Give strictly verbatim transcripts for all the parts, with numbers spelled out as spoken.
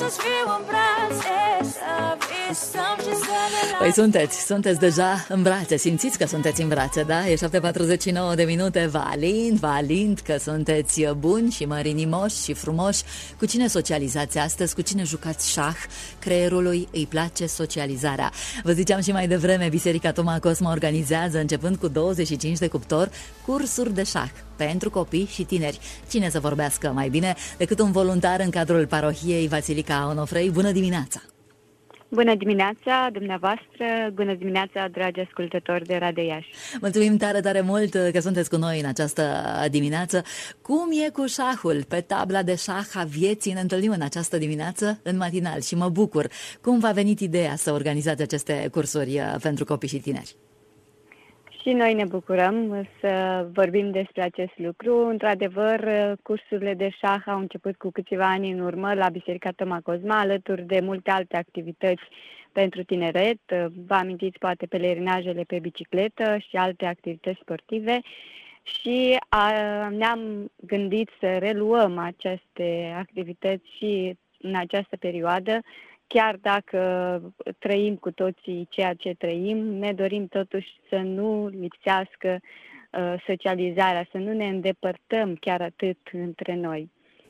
să-ți fiu în brațe, să visăm și să ne. Păi sunteți, sunteți deja în brațe, simțiți că sunteți în brațe, da? E șapte patruzeci și nouă de minute, valind, valind că sunteți buni și mărinimoși și frumoși. Cu cine socializați astăzi, cu cine jucați șah? Creierului îi place socializarea. Vă ziceam și mai devreme, Biserica Toma Cosma organizează, începând cu douăzeci și cinci de cuptor, cursuri de șah pentru copii și tineri. Cine să vorbească mai bine decât un voluntar în cadrul parohiei Vasilica Onofrei? Bună dimineața! Bună dimineața, dumneavoastră, bună dimineața, dragi ascultători de Radio Iași. Mulțumim tare, tare mult că sunteți cu noi în această dimineață. Cum e cu șahul? Pe tabla de șah a vieții ne întâlnim în această dimineață în matinal și mă bucur. Cum v-a venit ideea să organizați aceste cursuri pentru copii și tineri? Și noi ne bucurăm să vorbim despre acest lucru. Într-adevăr, cursurile de șah au început cu câțiva ani în urmă la Biserica Toma Cosma, alături de multe alte activități pentru tineret. Vă amintiți poate pelerinajele pe bicicletă și alte activități sportive. Și a, ne-am gândit să reluăm aceste activități și în această perioadă. Chiar dacă trăim cu toții ceea ce trăim, ne dorim totuși să nu lipsească uh, socializarea, să nu ne îndepărtăm chiar atât între noi.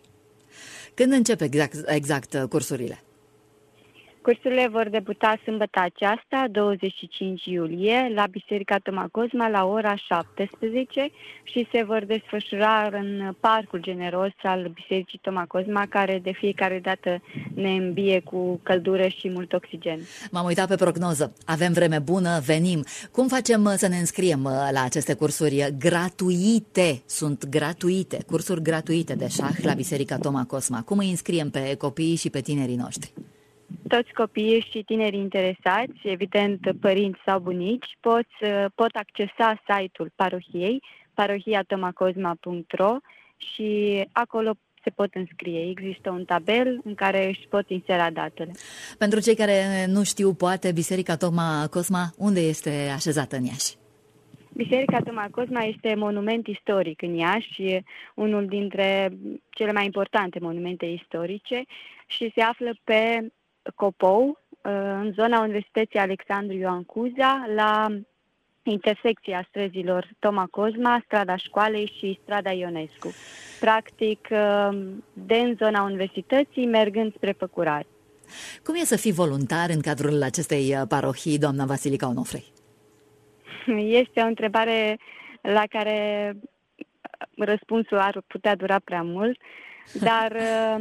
Când încep exact, exact cursurile? Cursurile vor debuta sâmbătă aceasta, douăzeci și cinci iulie, la Biserica Toma Cosma la ora șaptesprezece și se vor desfășura în Parcul Generos al Bisericii Toma Cosma, care de fiecare dată ne îmbie cu căldură și mult oxigen. M-am uitat pe prognoză. Avem vreme bună, venim. Cum facem să ne înscriem la aceste cursuri gratuite? Sunt gratuite, cursuri gratuite de șah la Biserica Toma Cosma. Cum îi înscriem pe copiii și pe tinerii noștri? Toți copiii și tinerii interesați, evident părinți sau bunici, pot, pot accesa site-ul parohiei, parohia toma cosma punct ro și acolo se pot înscrie. Există un tabel în care își pot insera datele. Pentru cei care nu știu, poate, Biserica Toma Cosma, unde este așezată în Iași? Biserica Toma Cosma este monument istoric în Iași, unul dintre cele mai importante monumente istorice și se află pe Copou, în zona Universității Alexandru Ioan Cuza, la intersecția străzilor Toma Cosma, strada Școalei și strada Ionescu. Practic, de în zona universității, mergând spre Păcurari. Cum e să fii voluntar în cadrul acestei parohii, doamna Vasilica Onofrei? Este o întrebare la care răspunsul ar putea dura prea mult, dar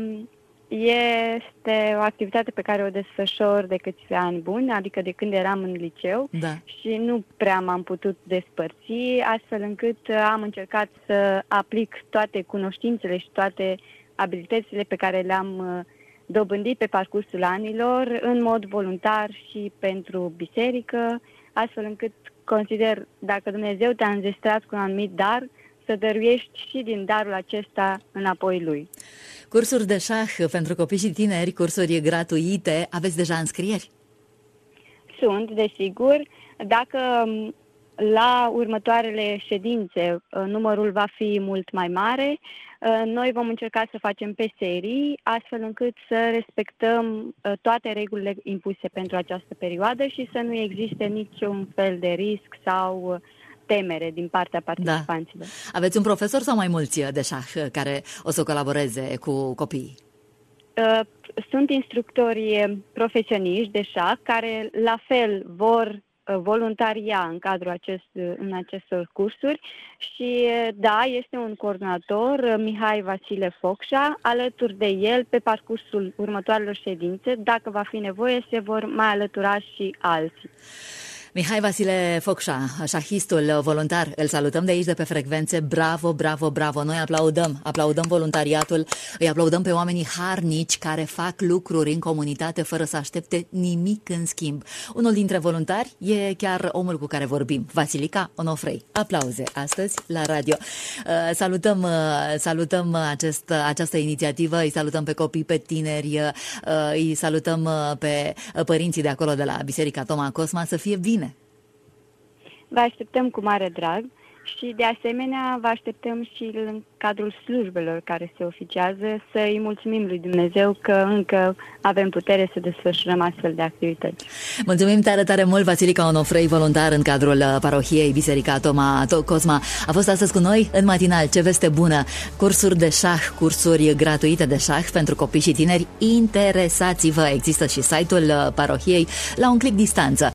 este o activitate pe care o desfășor de câțiva ani buni, adică de când eram în liceu, da. Și nu prea m-am putut despărți, astfel încât am încercat să aplic toate cunoștințele și toate abilitățile pe care le-am dobândit pe parcursul anilor, în mod voluntar și pentru biserică, astfel încât consider, dacă Dumnezeu te-a înzestrat cu un anumit dar, să dăruiești și din darul acesta înapoi lui. Cursuri de șah pentru copii și tineri, cursuri gratuite, aveți deja înscrieri? Sunt, desigur. Dacă la următoarele ședințe numărul va fi mult mai mare, noi vom încerca să facem pe serii, astfel încât să respectăm toate regulile impuse pentru această perioadă și să nu existe niciun fel de risc sau temere din partea participanților. Da. Aveți un profesor sau mai mulți de șah care o să colaboreze cu copiii? Sunt instructori profesioniști de șah care la fel vor voluntaria în cadrul acest, în acestor cursuri și da, este un coordonator, Mihai Vasile Focșa, alături de el pe parcursul următoarelor ședințe, dacă va fi nevoie, se vor mai alătura și alții. Mihai Vasile Focșa, șahistul voluntar, îl salutăm de aici, de pe frecvențe. Bravo, bravo, bravo! Noi aplaudăm, aplaudăm voluntariatul, îi aplaudăm pe oamenii harnici care fac lucruri în comunitate fără să aștepte nimic în schimb. Unul dintre voluntari e chiar omul cu care vorbim, Vasilica Onofrei. Aplauze astăzi la radio. Uh, salutăm, uh, salutăm acest, această inițiativă, îi salutăm pe copii, pe tineri, uh, îi salutăm uh, pe părinții de acolo de la Biserica Toma Cosma. Să fie bine! Vă așteptăm cu mare drag. Și de asemenea vă așteptăm și în cadrul slujbelor care se oficiază să îi mulțumim lui Dumnezeu că încă avem putere să desfășurăm astfel de activități. Mulțumim tare, tare mult, Vasilica Onofrei, voluntar în cadrul parohiei Biserica Toma Cosma. A fost astăzi cu noi în matinal. Ce veste bună! Cursuri de șah, cursuri gratuite de șah pentru copii și tineri. Interesați-vă! Există și site-ul parohiei la un click distanță.